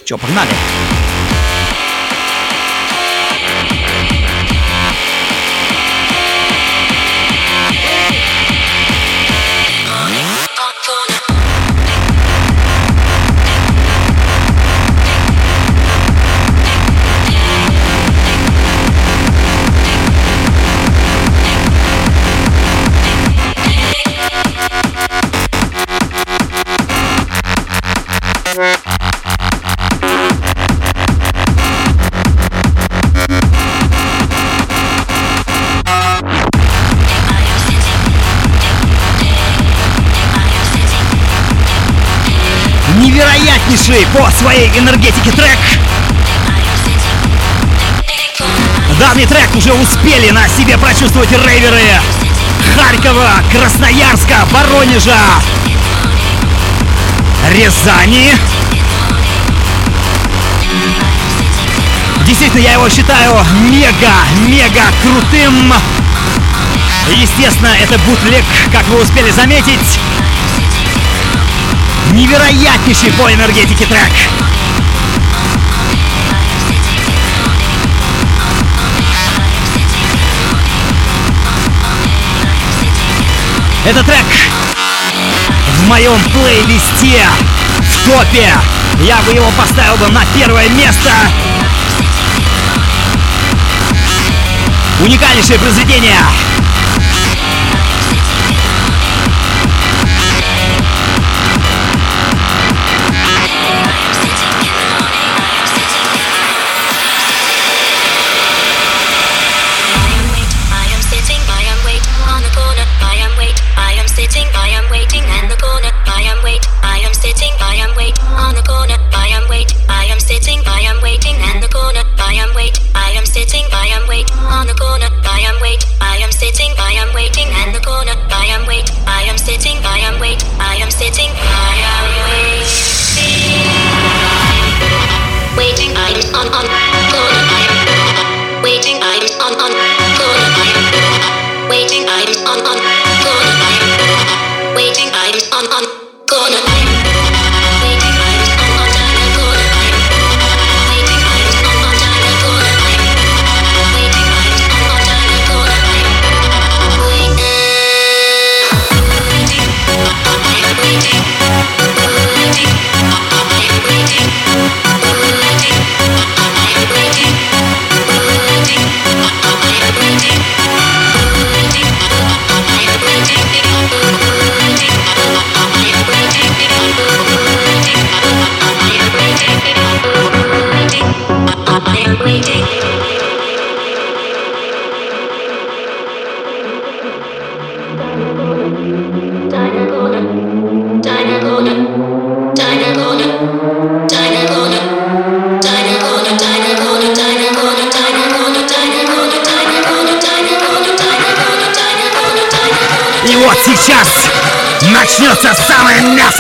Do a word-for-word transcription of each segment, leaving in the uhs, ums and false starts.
Че, погнали? Невероятнейший по своей энергетике трек. Данный трек уже успели на себе прочувствовать рейверы Харькова, Красноярска, Воронежа, Рязани. Действительно, я его считаю мега-мега крутым. Естественно, это бутлег, как вы успели заметить. Невероятнейший по энергетике трек. Этот трек в моем плейлисте в топе. Я бы его поставил бы на первое место. Уникальнейшее произведение. И вот сейчас начнется самое мясо!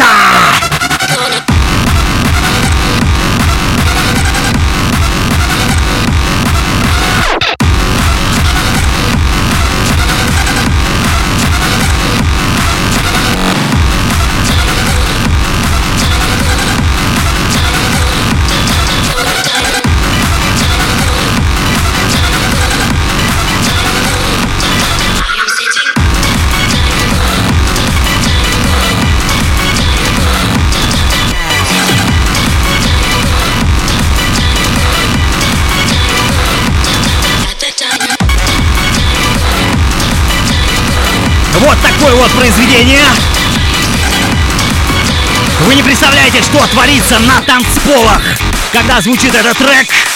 Вот такое вот произведение. Вы не представляете, что творится на танцполах, когда звучит этот трек.